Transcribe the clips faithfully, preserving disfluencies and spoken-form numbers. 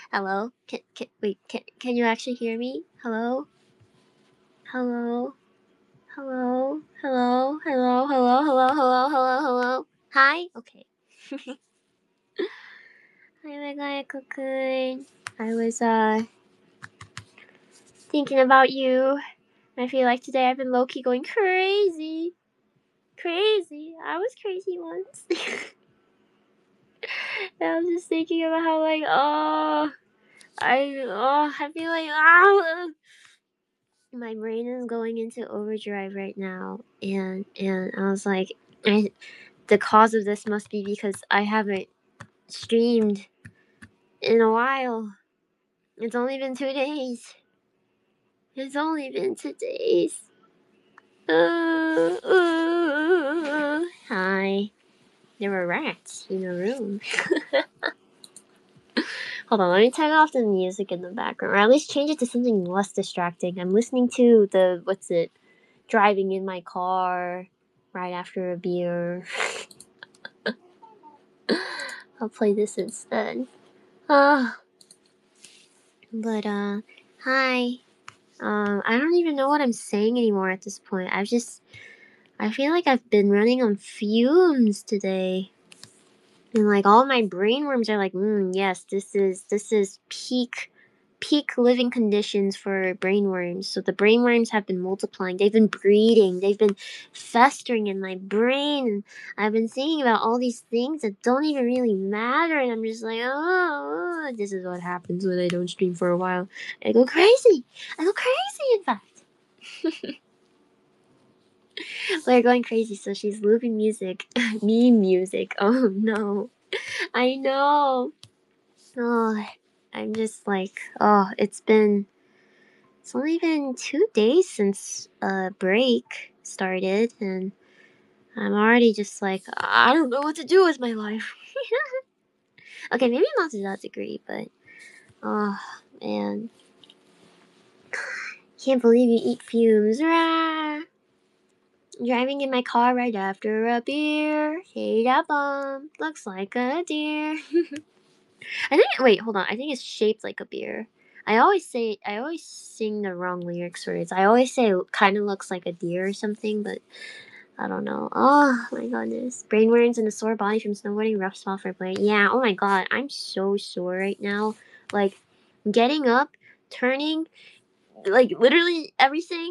Hello? Can, can, wait, can, can you actually hear me? Hello? Hello? Hello? Hello? Hello? Hello? Hello? Hello? Hello? Hello? Hi? Okay. Hi, Megaeko-kun. I was, uh, thinking about you. I feel like today I've been low-key going crazy. Crazy. I was crazy once. And I was just thinking about how, like, oh, I, oh, I feel like, oh, my brain is going into overdrive right now, and and I was like, I, the cause of this must be because I haven't streamed in a while. It's only been two days. It's only been two days. Uh, uh, hi. There were rats in the room. Hold on, let me turn off the music in the background, or at least change it to something less distracting. I'm listening to the, what's it, driving in my car right after a beer. I'll play this instead. Ah, uh, but uh, hi. Um, I don't even know what I'm saying anymore at this point. I've just, I feel like I've been running on fumes today, and like all my brainworms are like, mm, yes, this is this is peak peak living conditions for brainworms. So the brainworms have been multiplying. They've been breeding. They've been festering in my brain. And I've been thinking about all these things that don't even really matter. And I'm just like, oh, this is what happens when I don't stream for a while. I go crazy. I go crazy, in fact. We're going crazy. So she's looping music. Me music. Oh, no. I know. Oh, I'm just like, oh, it's been... It's only been two days since uh break started, and I'm already just like, I don't know what to do with my life. Okay, maybe not to that degree, but oh man, can't believe you eat fumes. Rah! Driving in my car right after a beer. Hey, that bum looks like a deer. I think. Wait, hold on. I think it's shaped like a beer. I always say. I always sing the wrong lyrics for it. I always say it kind of looks like a deer or something, but I don't know. Oh my goodness. Brainworms and a sore body from snowboarding, rough spot for play. Yeah, oh my god. I'm so sore right now. Like, getting up, turning, like, literally everything.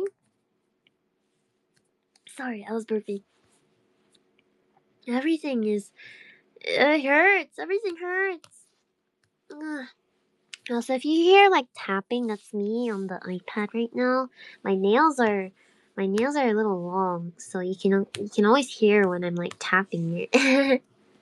Sorry, I was burping. Everything is... It hurts. Everything hurts. Ugh. Also, if you hear, like, tapping, that's me on the iPad right now. My nails are... My nails are a little long, so you can you can always hear when I'm, like, tapping it.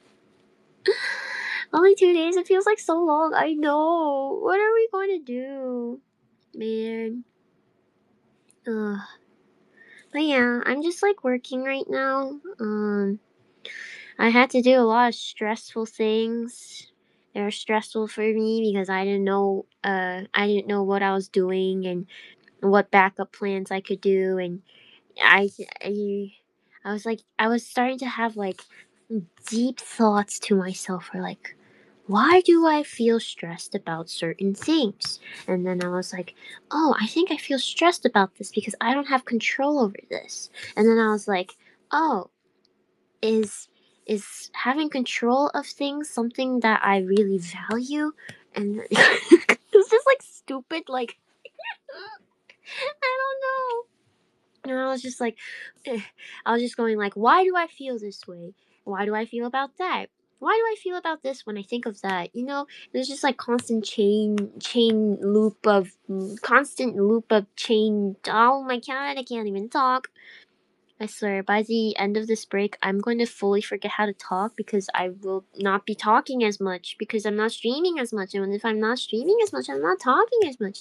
Only two days? It feels like so long. I know. What are we going to do? Man. Ugh. But yeah, I'm just like working right now. Um, I had to do a lot of stressful things. They were stressful for me because I didn't know, uh, I didn't know what I was doing and what backup plans I could do. And I, I, I was like, I was starting to have like deep thoughts to myself for like, why do I feel stressed about certain things? And then I was like, oh, I think I feel stressed about this because I don't have control over this. And then I was like, oh, is is having control of things something that I really value? And it's just like stupid, like I don't know. And I was just like, eh. I was just going like, why do I feel this way? Why do I feel about that? Why do I feel about this when I think of that? You know, there's just like constant chain, chain loop of, constant loop of chain. Oh my god, I can't even talk. I swear, by the end of this break, I'm going to fully forget how to talk because I will not be talking as much because I'm not streaming as much. And if I'm not streaming as much, I'm not talking as much.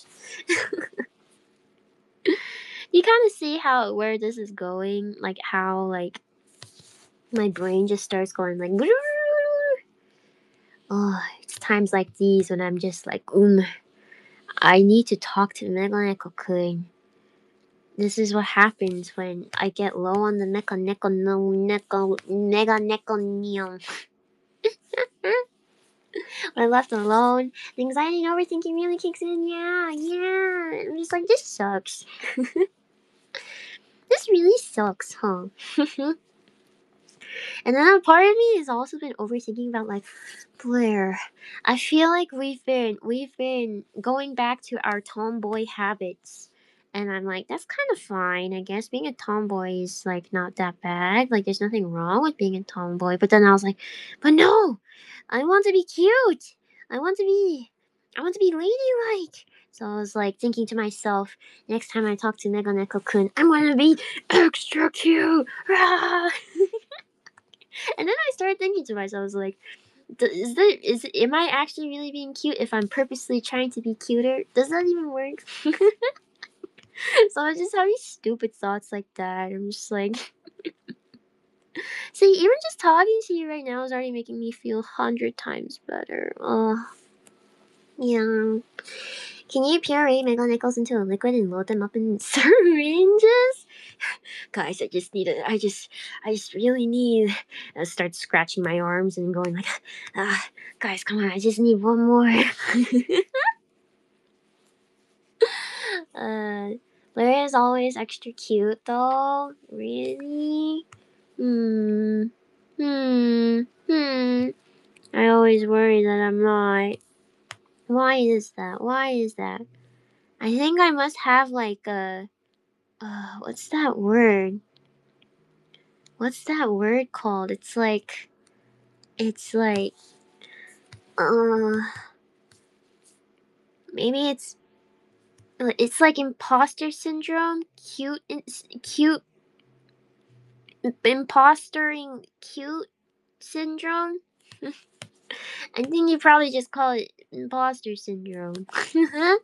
You kind of see how where this is going, like how like my brain just starts going like. Oh, it's times like these when I'm just like, um, I need to talk to Meganeko-kun. This is what happens when I get low on the neko neko no neko mega neko neon. when I'm left alone, the anxiety and overthinking really kicks in. Yeah, yeah. I'm just like, this sucks. This really sucks, huh? And then a part of me has also been overthinking about like, Blair, I feel like we've been we've been going back to our tomboy habits. And I'm like, that's kind of fine. I guess being a tomboy is like not that bad. Like there's nothing wrong with being a tomboy. But then I was like, but no, I want to be cute. I want to be I want to be ladylike. So I was like thinking to myself, next time I talk to Meganeko-kun, I'm gonna be extra cute. Rah! And then I started thinking to myself, I was like, is there is am I actually really being cute if I'm purposely trying to be cuter? Does that even work? So I was just having stupid thoughts like that. I'm just like, see, even just talking to you right now is already making me feel a hundred times better. Oh, yeah. Can you puree Mega Nickels into a liquid and load them up in syringes? Guys, I just need a, I just, I just really need, I start scratching my arms and going like, ah, guys, come on, I just need one more. uh, Blair is always extra cute though. Really? Hmm. Hmm. Hmm. I always worry that I'm not. Why is that? Why is that? I think I must have like a, uh, what's that word? What's that word called? It's like, it's like, uh, maybe it's, it's like imposter syndrome, cute, cute, impostering cute syndrome. I think you probably just call it imposter syndrome. uh,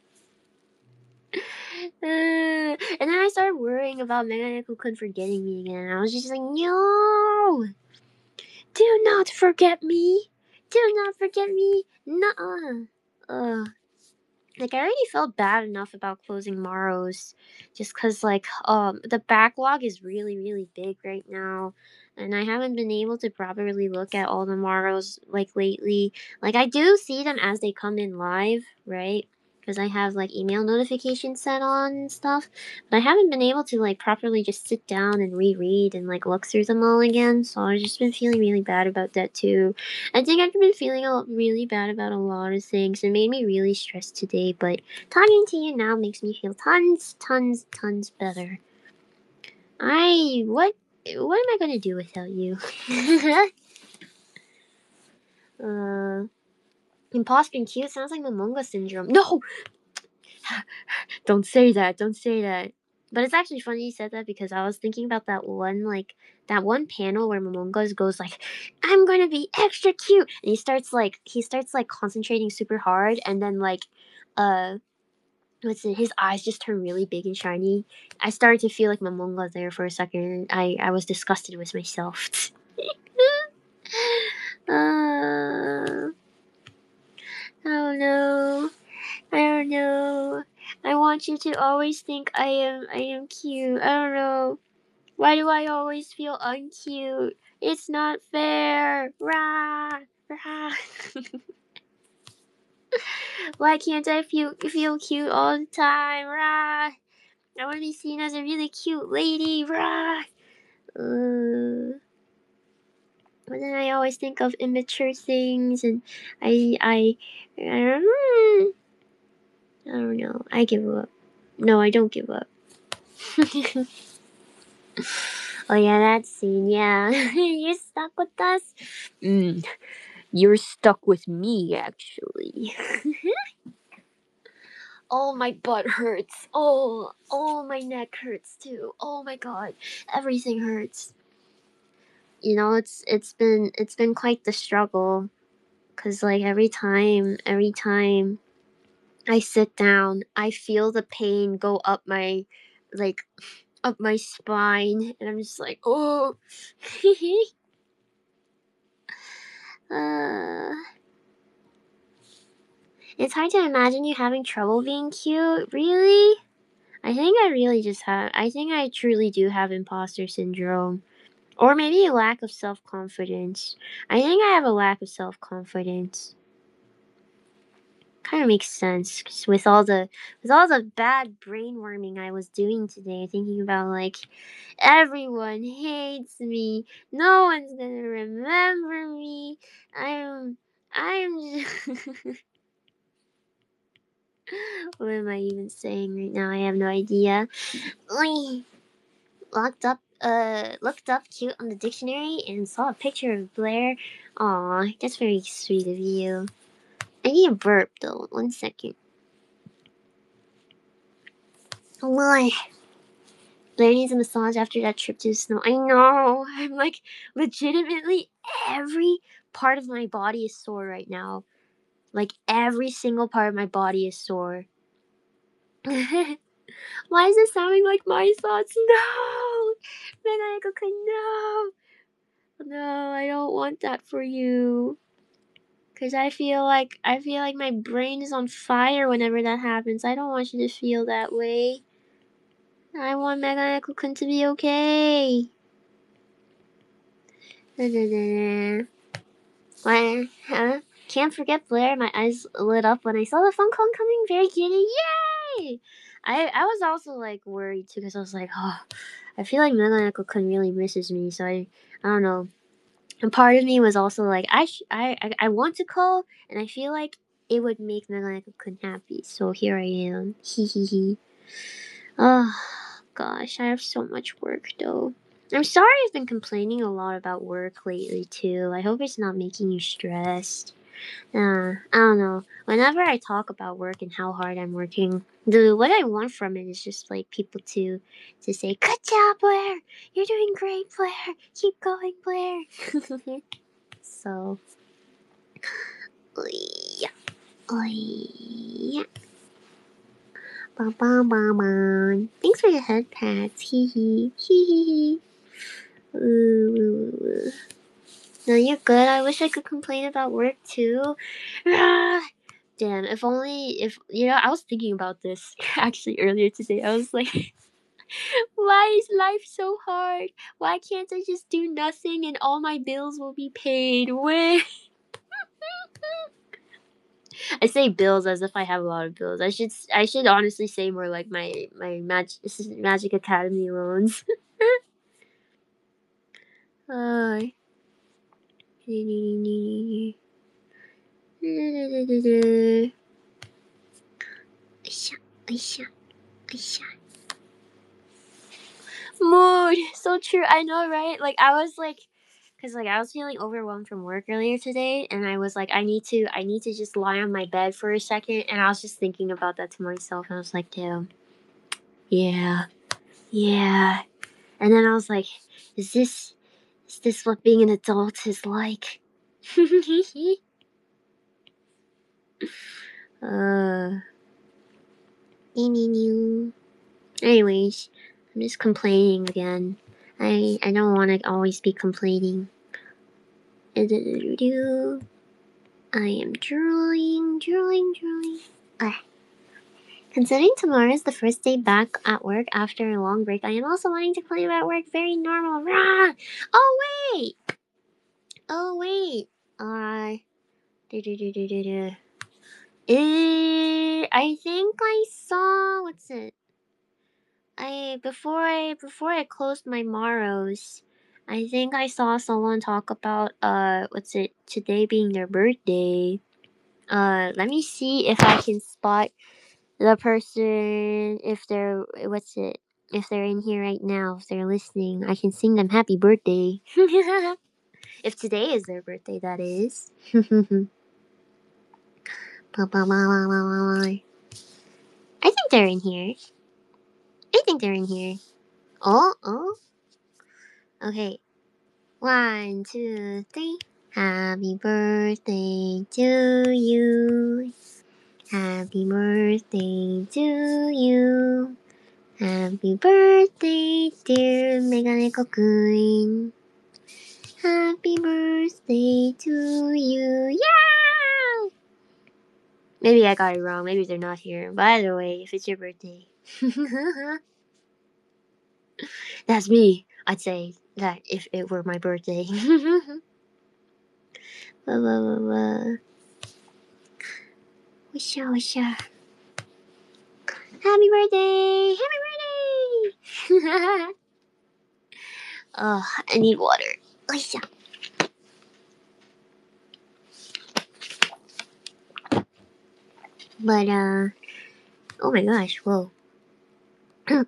and then I started worrying about Meganeko-kun forgetting me again. I was just like, no, do not forget me. Do not forget me. Nuh-uh. Ugh. Like, I already felt bad enough about closing Maros, just because, like, um, the backlog is really, really big right now, and I haven't been able to properly look at all the Maros, like, lately. Like, I do see them as they come in live, right? Because I have, like, email notifications set on and stuff, but I haven't been able to, like, properly just sit down and reread and, like, look through them all again, so I've just been feeling really bad about that, too. I think I've been feeling a, really bad about a lot of things. It made me really stressed today, but talking to you now makes me feel tons, tons, tons better. I what what am I gonna do without you? uh, imposter and cute sounds like Momonga syndrome. No, don't say that. Don't say that. But it's actually funny you said that because I was thinking about that one like that one panel where Momonga goes like, I'm gonna be extra cute, and he starts like he starts like concentrating super hard, and then like, uh, what's it? His eyes just turn really big and shiny. I started to feel like Momonga there for a second. I I was disgusted with myself. uh, I don't know. I don't know. I want you to always think I am I am cute. I don't know. Why do I always feel uncute? It's not fair. Rah, rah. Why can't I feel feel cute all the time? Rah. I want to be seen as a really cute lady. Rah. Uh, but then I always think of immature things, and I I I don't, I don't know. I give up. No, I don't give up. Oh yeah, that scene. Yeah, you're stuck with us. Mm, you're stuck with me, actually. Oh, my butt hurts. Oh, oh, my neck hurts too. Oh my god, everything hurts. You know, it's it's been it's been quite the struggle, cause like every time, every time I sit down, I feel the pain go up my, like, up my spine, and I'm just like, oh. uh, it's hard to imagine you having trouble being cute. Really? I think I really just have. I think I truly do have imposter syndrome. Or maybe a lack of self confidence. I think I have a lack of self confidence. Kind of makes sense 'cause with all the with all the bad brainworming I was doing today, thinking about like everyone hates me, no one's gonna remember me. I'm I'm. What am I even saying right now? I have no idea. Oi. Looked up, uh, looked up cute on the dictionary and saw a picture of Blair. Aw, that's very sweet of you. I need a burp though. One second. Boy, Blair needs a massage after that trip to the snow. I know. I'm like, legitimately, every part of my body is sore right now. Like, every single part of my body is sore. Why is it sounding like my thoughts? No! Meganeko-kun, no! No, I don't want that for you. Cause I feel like I feel like my brain is on fire whenever that happens. I don't want you to feel that way. I want Meganeko-kun to be okay. What? Huh? Can't forget Blair. My eyes lit up when I saw the phone call coming. Very giddy. Yay! I I was also like worried too because I was like, oh, I feel like Meganeko-kun really misses me. So I I don't know. And part of me was also like, I sh- I, I I want to call, and I feel like it would make Meganeko-kun happy. So here I am. Hee hee hee. Oh gosh, I have so much work though. I'm sorry I've been complaining a lot about work lately too. I hope it's not making you stressed. Uh, I don't know. Whenever I talk about work and how hard I'm working, the what I want from it is just like people to to say, "Good job, Blair. You're doing great, Blair. Keep going, Blair." So, yeah, yeah. Ba ba ba ba. Thanks for the head pats. Hee hee hee hee hee. Ooh. No, you're good. I wish I could complain about work too. Ah, damn, if only if you know, I was thinking about this actually earlier today. I was like, why is life so hard? Why can't I just do nothing and all my bills will be paid? Where? I say bills as if I have a lot of bills. I should I should honestly say more like my my Mag- Magic Academy loans. uh, Mood. So true. I know, right? Like I was like, cause like I was feeling overwhelmed from work earlier today, and I was like, I need to, I need to just lie on my bed for a second, and I was just thinking about that to myself, and I was like, damn, yeah, yeah, and then I was like, is this, is this what being an adult is like? uh. Anyways, I'm just complaining again. I I don't want to always be complaining. I am drooling, drooling, drooling. Ah. Considering tomorrow is the first day back at work after a long break, I am also wanting to complain about work. Very normal. Rah! Oh wait! Oh wait! Uh, do do do do do do. Eh, I think I saw what's it? I before I before I closed my Maros, I think I saw someone talk about uh what's it today being their birthday. Uh, let me see if I can spot the person if they're what's it if they're in here right now, if they're listening. I can sing them happy birthday. If today is their birthday, that is. I think they're in here. I think they're in here. Oh, oh. Okay. One, two, three. Happy birthday to you. Happy birthday to you. Happy birthday, dear Meganeko-kun. Happy birthday to you. Yeah! Maybe I got it wrong. Maybe they're not here. By the way, if it's your birthday. That's me. I'd say that if it were my birthday. Blah, blah, blah, blah. What's up, what's up? Happy birthday! Happy birthday! Oh, I need water. What's up? But, uh, oh my gosh, whoa. Yeah,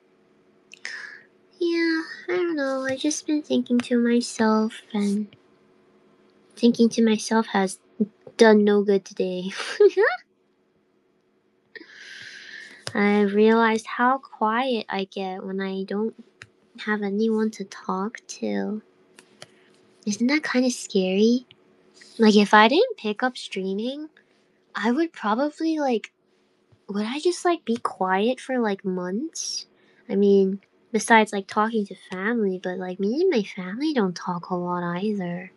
I don't know. I've just been thinking to myself, and thinking to myself has done no good today. I realized how quiet I get when I don't have anyone to talk to. Isn't that kind of scary? Like, if I didn't pick up streaming, I would probably, like, would I just, like, be quiet for, like, months? I mean, besides, like, talking to family, but, like, me and my family don't talk a lot either.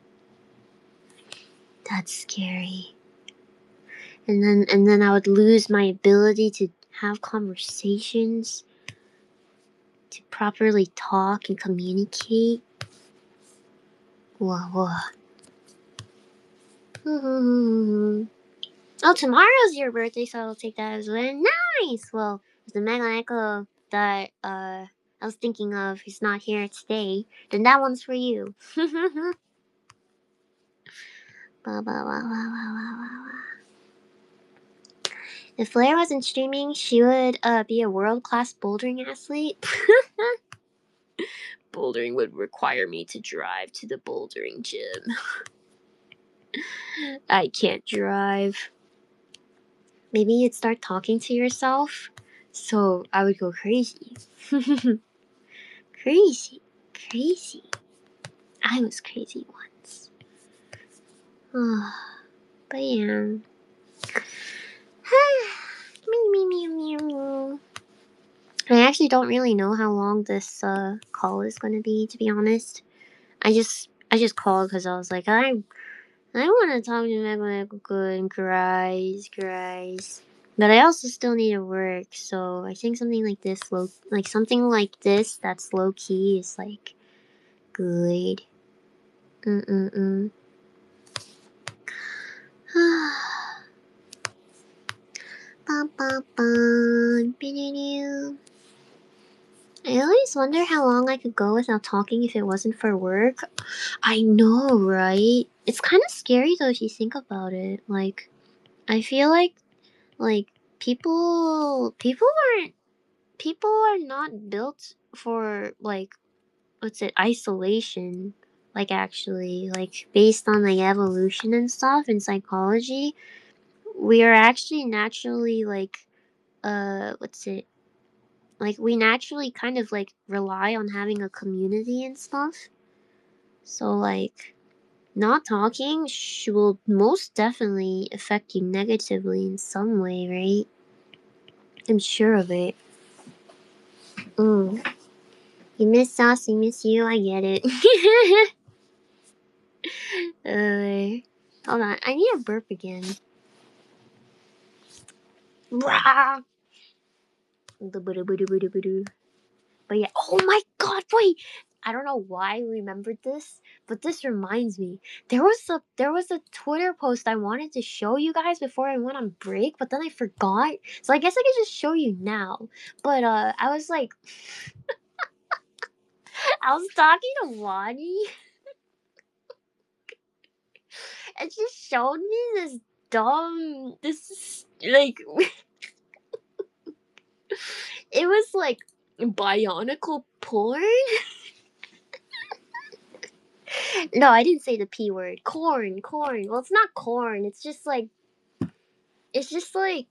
That's scary. And then, and then I would lose my ability to have conversations, to properly talk and communicate. Whoa, whoa. Oh, tomorrow's your birthday, so I'll take that as well. Nice! Well, the Mega Echo that uh, I was thinking of is not here today, then that one's for you. Ba, ba, ba, ba, ba, ba, ba. If Flair wasn't streaming, she would uh, be a world-class bouldering athlete. Bouldering would require me to drive to the bouldering gym. I can't drive. Maybe you'd start talking to yourself, so I would go crazy. Crazy. Crazy. I was crazy once. Oh, but yeah. I actually don't really know how long this uh, call is going to be, to be honest. I just I just called because I was like, I I want to talk to Megan and Grace, Grace. But I also still need to work, so I think something like this, low, like something like this that's low key is like good. Mm mm mm. Bum, bum, bum. I always wonder how long I could go without talking if it wasn't for work. I know, right? It's kind of scary though if you think about it. Like, I feel like, like people, people aren't, people are not built for like, what's it, isolation. Like actually, like based on like evolution and stuff and psychology, we are actually naturally like, uh, what's it? Like we naturally kind of like rely on having a community and stuff. So like not talking sh- will most definitely affect you negatively in some way, right? I'm sure of it. Mm. You miss us, we miss you, I get it. uh, hold on, I need a burp again. Rah! But yeah, oh my god, wait! I don't know why I remembered this, but this reminds me. There was a there was a Twitter post I wanted to show you guys before I went on break, but then I forgot. So I guess I could just show you now. But uh I was like I was talking to Wani and she showed me this dumb this like it was like bionicle porn. No, I didn't say the P word. Corn, corn. Well, it's not corn. It's just like, it's just like,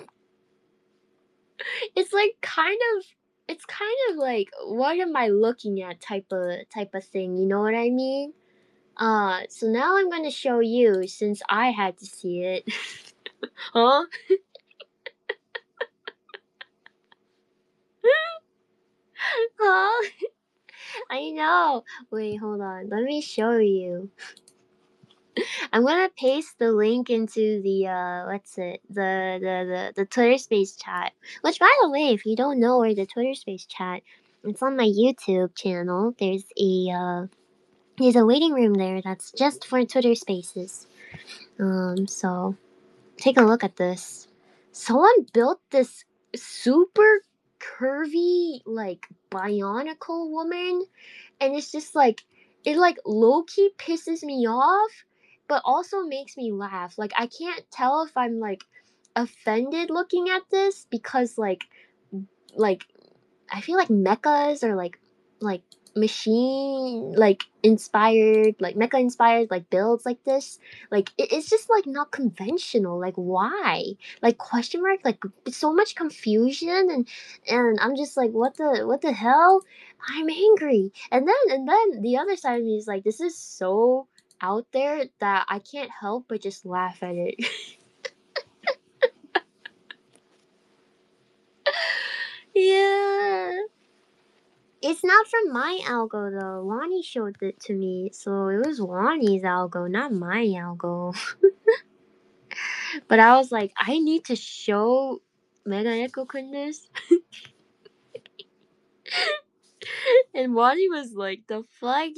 it's like kind of, it's kind of like, what am I looking at type of, type of thing. You know what I mean? Uh, so now I'm gonna show you since I had to see it. Huh? Huh? I know. Wait, hold on. Let me show you. I'm gonna paste the link into the uh what's it the the the, the Twitter Space chat. Which, by the way, if you don't know where the Twitter Space chat, it's on my YouTube channel. There's a uh there's a waiting room there that's just for Twitter Spaces. Um, so take a look at this. Someone built this super curvy, like, bionicle woman, and it's just like, it like low-key pisses me off, but also makes me laugh. Like, I can't tell if I'm like offended looking at this because like like I feel like mechas are like like machine like inspired, like mecha inspired like builds like this. Like it, it's just like not conventional. Like why? Like question mark, like so much confusion, and and I'm just like what the what the hell? I'm angry. And then and then the other side of me is like, this is so out there that I can't help but just laugh at it. Yeah. It's not from my algo though. Wani showed it to me, so it was Wani's algo, not my algo. But I was like, I need to show Mega Echo-kun this. And Wani was like, the fuck?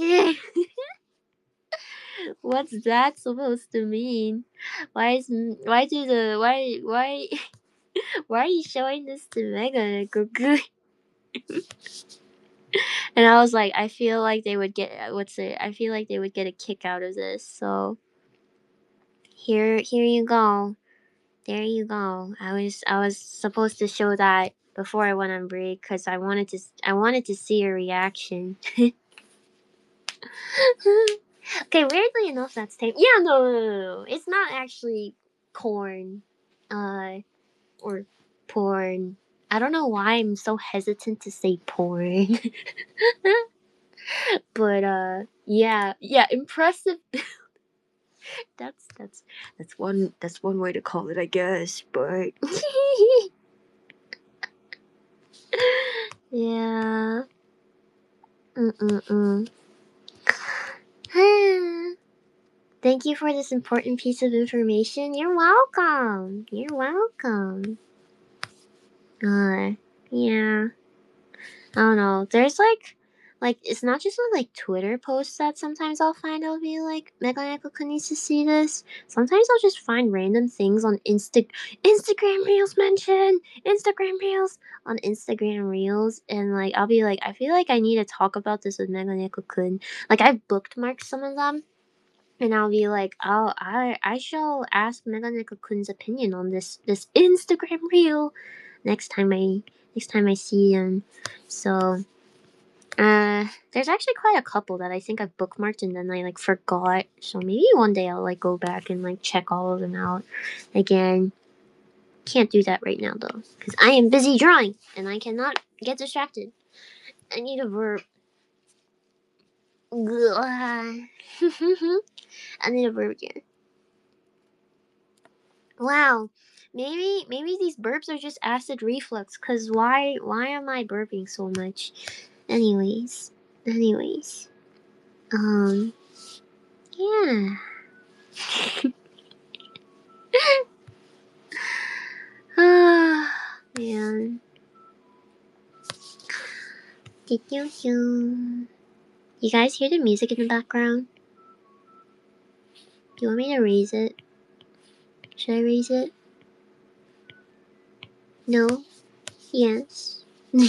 What's that supposed to mean? Why is why do the why why why are you showing this to Mega Echo-kun? And I was like, I feel like they would get what's it? I feel like they would get a kick out of this. So here, here you go. There you go. I was I was supposed to show that before I went on break because I wanted to I wanted to see your reaction. Okay, weirdly enough, that's tame. Yeah, no, no, no, no, it's not actually corn, uh, or porn. I don't know why I'm so hesitant to say porn. But uh yeah, yeah, impressive. that's that's that's one that's one way to call it, I guess. But yeah. Mm-mm-mm. Thank you for this important piece of information. You're welcome. You're welcome. Uh, yeah. I don't know. There's like, like it's not just with like Twitter posts that sometimes I'll find. I'll be like, Mega Echo needs to see this. Sometimes I'll just find random things on Insta Instagram Reels mention Instagram Reels on Instagram Reels, and like I'll be like, I feel like I need to talk about this with Mega Echo. Like I've bookmarked some of them. And I'll be like, oh, I I shall ask Mega Echo-kun's opinion on this this Instagram reel next time I next time I see him. So, uh, there's actually quite a couple that I think I've bookmarked and then I like forgot. So maybe one day I'll like go back and like check all of them out again. Can't do that right now though, because I am busy drawing and I cannot get distracted. I need a verb. I need a verb again. Wow. Maybe maybe these burps are just acid reflux, cause why why am I burping so much? Anyways. Anyways. Um yeah. Ah man. You guys hear the music in the background? Do you want me to raise it? Should I raise it? No? Yes.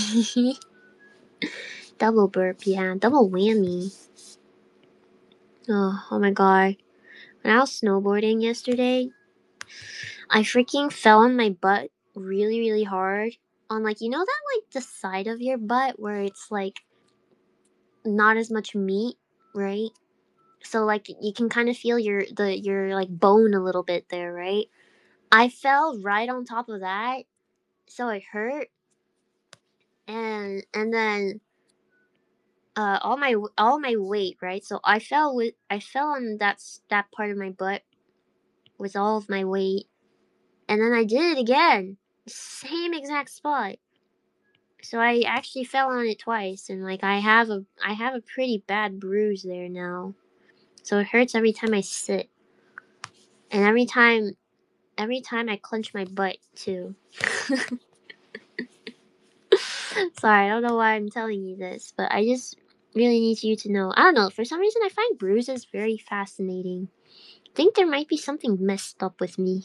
Double burp, yeah. Double whammy. Oh, oh my god. When I was snowboarding yesterday, I freaking fell on my butt really, really hard. On like, you know that like the side of your butt where it's like not as much meat, right? So like you can kind of feel your the your like bone a little bit there, right? I fell right on top of that, so it hurt, and and then uh all my all my weight, right? So I fell with I fell on that that part of my butt with all of my weight, and then I did it again, same exact spot. So I actually fell on it twice, and like I have a I have a pretty bad bruise there now. So it hurts every time I sit, and every time every time I clench my butt too. Sorry, I don't know why I'm telling you this, but I just really need you to know. I don't know, for some reason I find bruises very fascinating. I think there might be something messed up with me.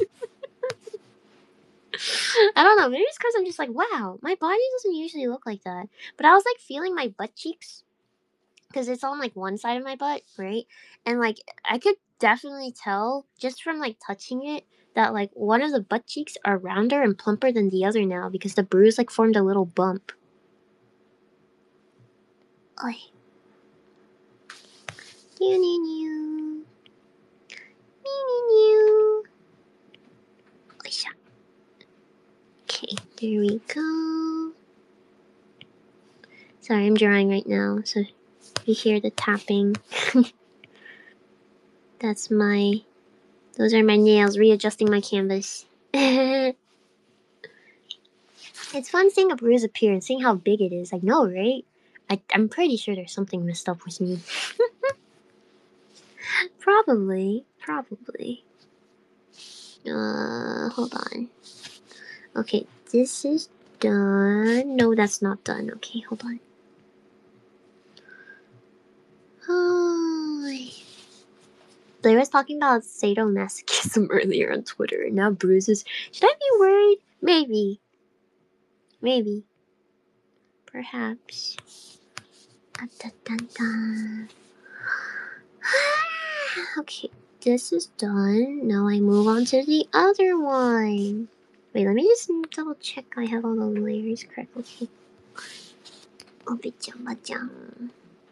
I don't know, maybe it's because I'm just like, wow, my body doesn't usually look like that. But I was like feeling my butt cheeks because it's on like one side of my butt, right? And like I could definitely tell just from like touching it that like one of the butt cheeks are rounder and plumper than the other now because the bruise like formed a little bump. Oi. New, new, new. New, new, new. Oisha. Okay, there we go. Sorry, I'm drawing right now, so you hear the tapping. That's my... Those are my nails, readjusting my canvas. It's fun seeing a bruise appear and seeing how big it is. I know, right? I, I'm pretty sure there's something messed up with me. Probably. Probably. Uh, hold on. Okay, this is done. No, that's not done. Okay, hold on. Oh, Blair was talking about sadomasochism earlier on Twitter, and now bruises. Should I be worried? Maybe. Maybe. Perhaps. Dun, dun, dun, dun. Okay, this is done. Now I move on to the other one. Wait, let me just double check I have all the layers correctly. Obi-chan-ba-chan.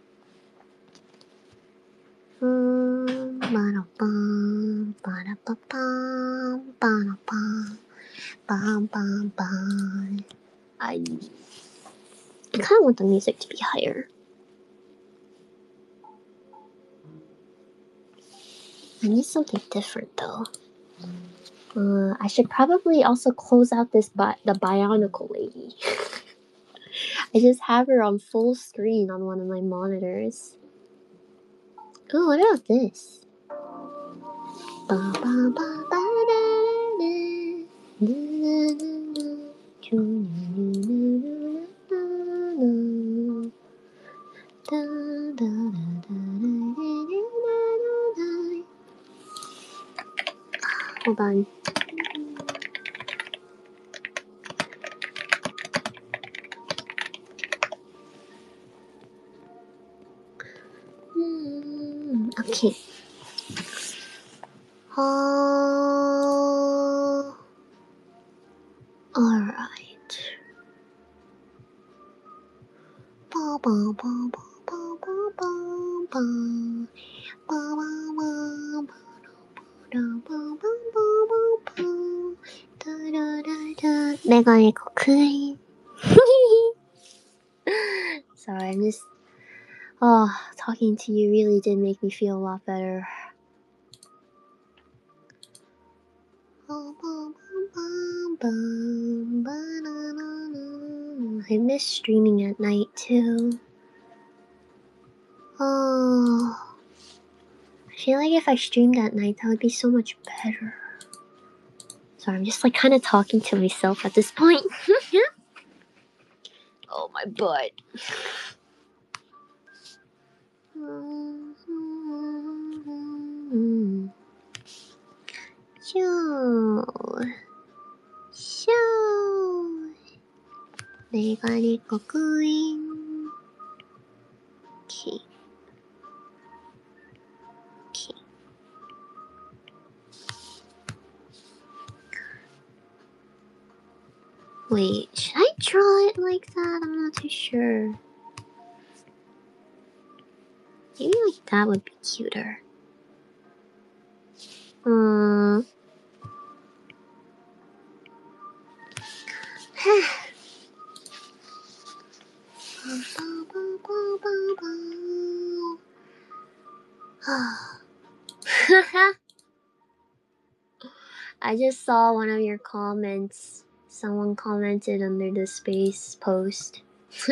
Um, ba-da-bum, ba-da-ba-bum, ba-da-bum, bum, bum, bum. I, I kind of want the music to be higher. I need something different though. Uh, I should probably also close out this bi- the Bionicle lady. I just have her on full screen on one of my monitors. Oh, what about this? Ba, ba, ba, ba, da, da, da, da. Hold on. Okay. Oh. Alright. Ba, ba, ba, ba, ba, ba, ba, ba. Ba, ba, ba, ba, da, ba, ba, ba, ba, ba. Da, da, da, da. 메가네코 크림. Sorry, I'm just... Oh, talking to you really did make me feel a lot better. I miss streaming at night too. Oh, I feel like if I streamed at night, that would be so much better. Sorry, I'm just like kind of talking to myself at this point. Oh, my butt. Shoo. Shoo. 내가 네 거꾸인. Okay. Okay. Wait, should I draw it like that? I'm not too sure. Maybe like that would be cuter. Hmm. I just saw one of your comments. Someone commented under the space post.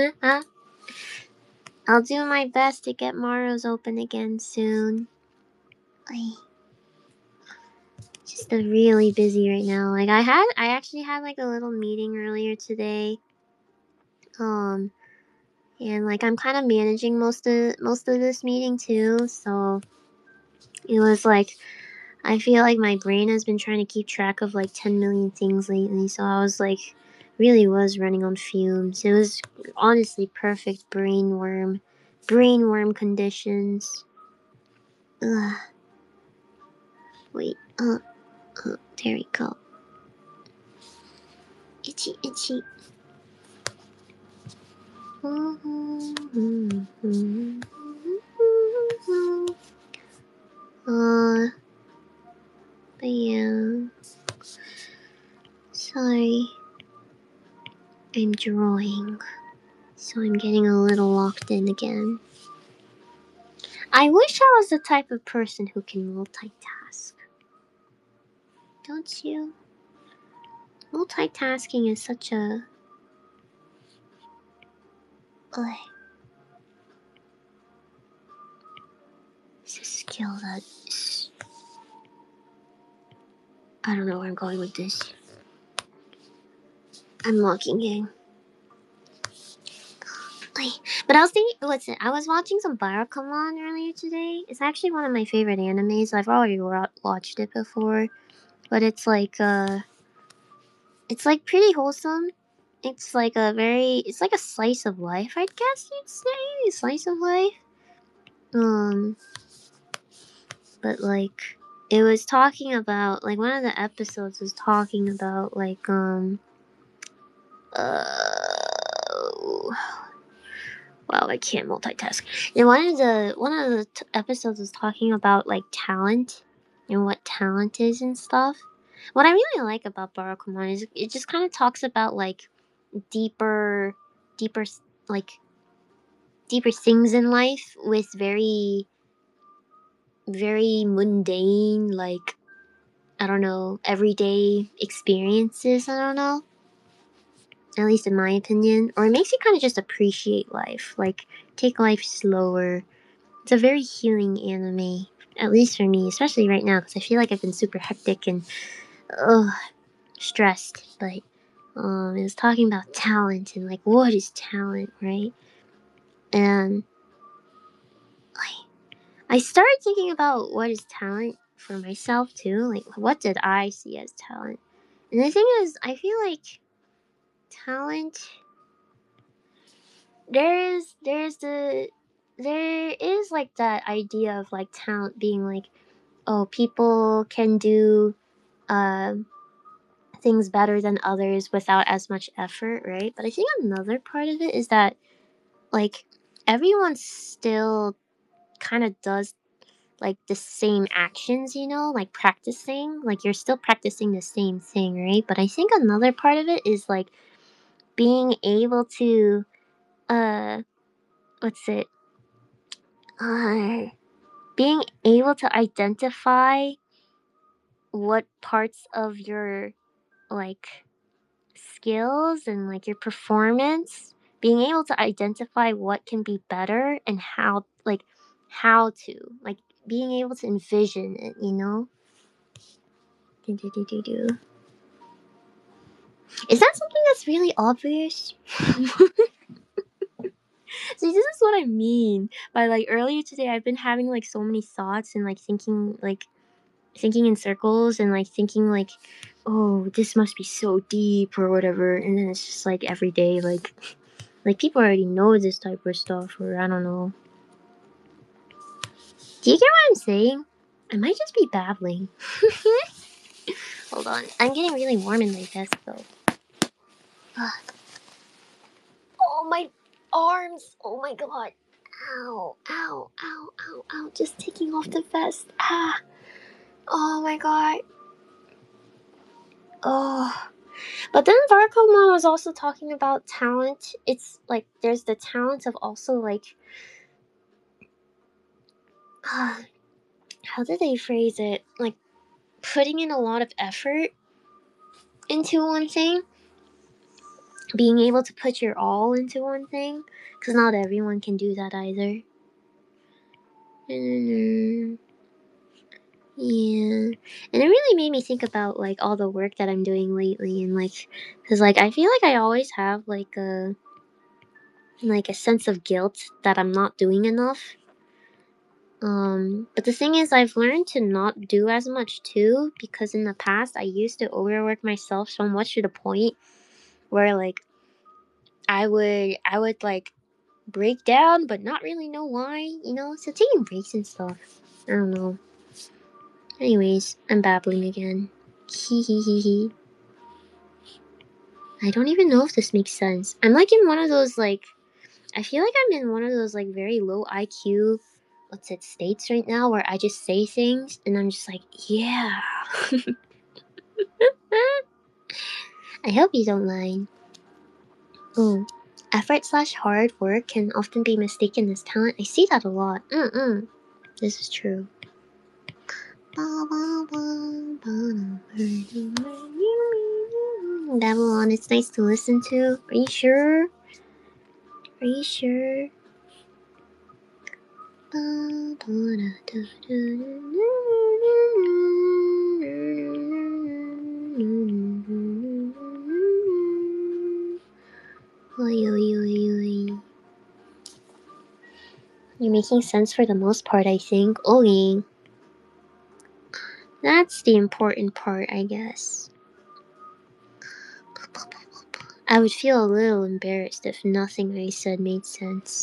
I'll do my best to get Maro's open again soon. Just a really busy right now. Like I had, I actually had like a little meeting earlier today. Um, And like I'm kind of managing most of most of this meeting too, so it was like I feel like my brain has been trying to keep track of like ten million things lately, so I was like really was running on fumes. It was honestly perfect brain worm brain worm conditions. Ugh. Wait, uh, uh, there we go. Itchy, itchy. Uh, but yeah. Sorry. I'm drawing, so I'm getting a little locked in again. I wish I was the type of person who can multitask. Don't you? Multitasking is such a... Ugh. It's a skill that is... I don't know where I'm going with this. I'm locking in. But I was thinking, what's it? I was watching some Barakamon earlier today. It's actually one of my favorite animes. I've already watched it before, but it's like uh, it's like pretty wholesome. It's like a very, it's like a slice of life, I guess you'd say, slice of life. Um, but like it was talking about like one of the episodes was talking about like um uh wow, I can't multitask. And one of the one of the t- episodes was talking about like talent and what talent is and stuff. What I really like about Barakamon is it just kind of talks about like deeper, deeper like deeper things in life with very, very mundane, like I don't know, everyday experiences. I don't know. At least in my opinion, or it makes you kind of just appreciate life, like take life slower. It's a very healing anime, at least for me, especially right now, because I feel like I've been super hectic and ugh, stressed. But um, it was talking about talent and like what is talent, right? And like, I started thinking about what is talent for myself too. Like, what did I see as talent? And the thing is, I feel like talent. There is, there's the, there is like that idea of like talent being like, oh, people can do um, things better than others without as much effort, right? But I think another part of it is that, like, everyone still kind of does like the same actions, you know, like practicing. Like, you're still practicing the same thing, right? But I think another part of it is like being able to, uh, what's it? Uh, being able to identify what parts of your like skills and like your performance, being able to identify what can be better and how, like how to, like being able to envision it, you know. Do, do, do, do, do. Is that something that's really obvious? See, this is what I mean by like earlier today I've been having like so many thoughts and like thinking like thinking in circles and like thinking like, oh, this must be so deep or whatever, and then it's just like every day like like people already know this type of stuff, or I don't know. Do you get what I'm saying? I might just be babbling. Hold on, I'm getting really warm in my vest though. Oh, my arms! Oh my god! Ow! Ow! Ow! Ow! Ow! Just taking off the vest. Ah! Oh my god! Oh. But then Barakamon was also talking about talent. It's like there's the talent of also like, uh, how did they phrase it? Like putting in a lot of effort into one thing, being able to put your all into one thing, because not everyone can do that either. And, yeah, and it really made me think about like all the work that I'm doing lately, and like, because like I feel like I always have like a like a sense of guilt that I'm not doing enough. Um, but the thing is, I've learned to not do as much too, because in the past I used to overwork myself so much to the point where like I would I would like break down but not really know why, you know? So taking breaks and stuff. I don't know. Anyways, I'm babbling again. Hee hee hee hee. I don't even know if this makes sense. I'm like in one of those like I feel like I'm in one of those like very low I Q what's it states right now where I just say things and I'm just like, yeah. I hope you don't mind. Oh, effort slash hard work can often be mistaken as talent. I see that a lot. Mm-mm. This is true. Babylon, it's nice to listen to. Are you sure? Are you sure? Oy, oy, oy, oy. You're making sense for the most part, I think. Oy. That's the important part, I guess. I would feel a little embarrassed if nothing I said made sense.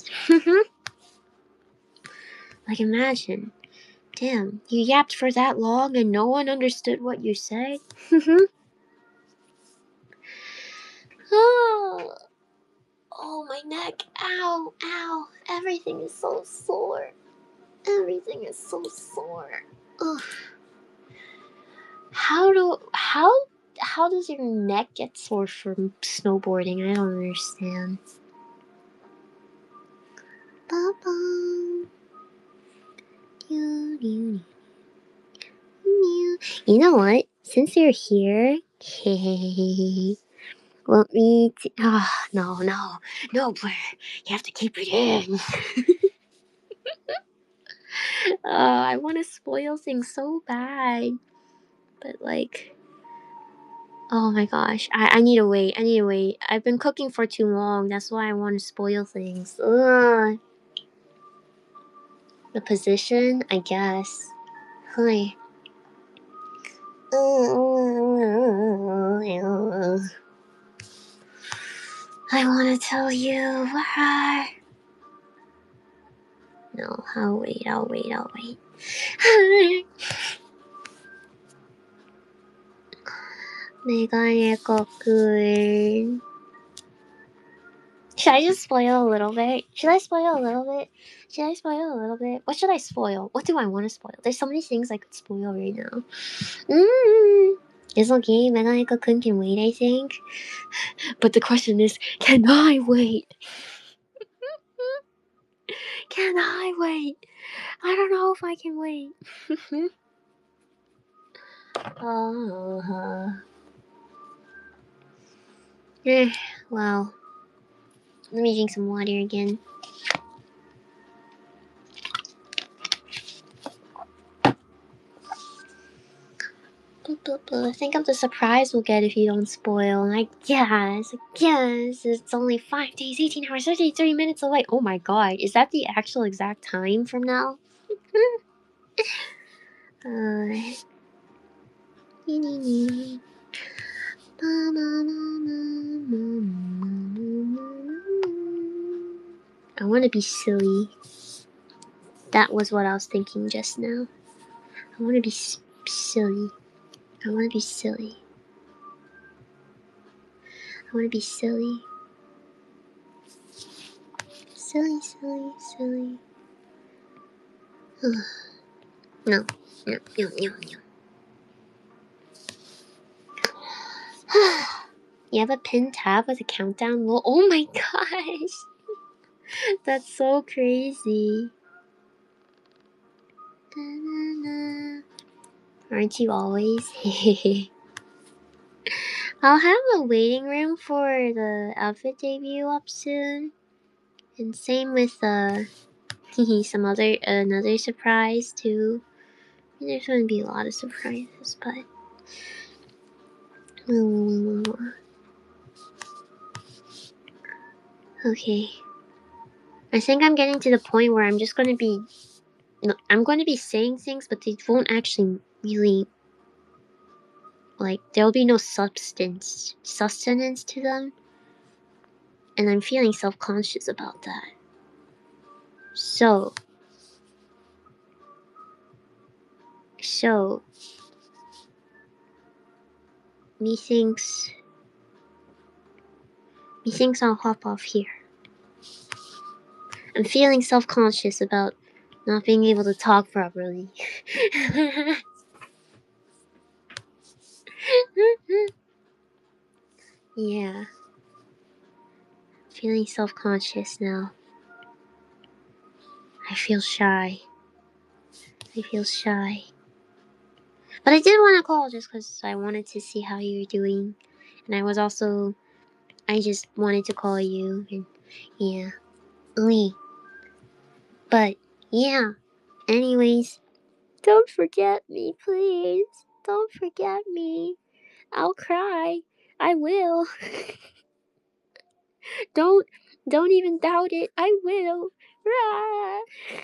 Like, imagine. Damn, you yapped for that long and no one understood what you said? Oh, oh, my neck. Ow, ow. Everything is so sore. Everything is so sore. Ugh. How do, how, how does your neck get sore from snowboarding? I don't understand. Ba-bum. You know what? Since you're here, want me to... Oh, no, no, no, Blair. You have to keep it in. uh, I want to spoil things so bad. But, like... Oh my gosh. I, I need to wait. I need to wait. I've been cooking for too long. That's why I want to spoil things. Ugh. The position? I guess. Hi. I want to tell you why. No, I'll wait, I'll wait, I'll wait. 내가 읽었군. Should I just spoil a little bit? Should I spoil a little bit? Should I spoil a little bit? What should I spoil? What do I want to spoil? There's so many things I could spoil right now. Mm. It's okay, 내가 읽었군 can wait, I think. But the question is, can I wait? Can I wait? I don't know if I can wait. uh-huh. Eh, well, let me drink some water again. Think of the surprise we'll get if you don't spoil. And I guess, I guess it's only five days, eighteen hours, thirty-three minutes away. Oh my god, is that the actual exact time from now? uh, I want to be silly. That was what I was thinking just now. I want to be s- silly. I want to be silly. I want to be silly. Silly, silly, silly. Ugh. No, no, no, no, no. You have a pinned tab with a countdown? Well, oh my gosh. That's so crazy. Da-da-da. Aren't you always? I'll have a waiting room for the outfit debut up soon. And same with uh, some other, another surprise too. There's going to be a lot of surprises, but... Okay. I think I'm getting to the point where I'm just going to be, I'm going to be saying things, but they won't actually really, like, there'll be no substance, sustenance to them. And I'm feeling self-conscious about that. So, so, methinks, methinks I'll hop off here. I'm feeling self-conscious about not being able to talk properly. Yeah. Feeling self-conscious now. I feel shy. I feel shy. But I did want to call just because I wanted to see how you were doing. And I was also, I just wanted to call you. And yeah. Lee. But yeah. Anyways, don't forget me, please. Don't forget me. I'll cry. I will. Don't, don't even doubt it. I will. Rah.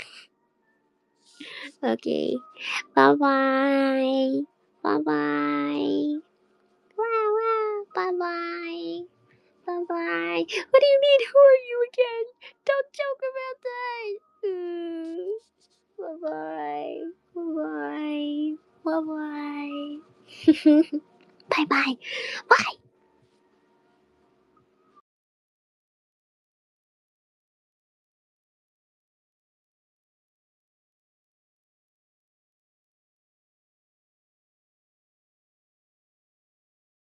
Okay. Bye bye. Bye bye. Wow, wow. Bye bye. Bye bye. What do you mean? Who are you again? Don't joke about that. Bye bye. Bye bye. Bye bye. Bye bye. Bye.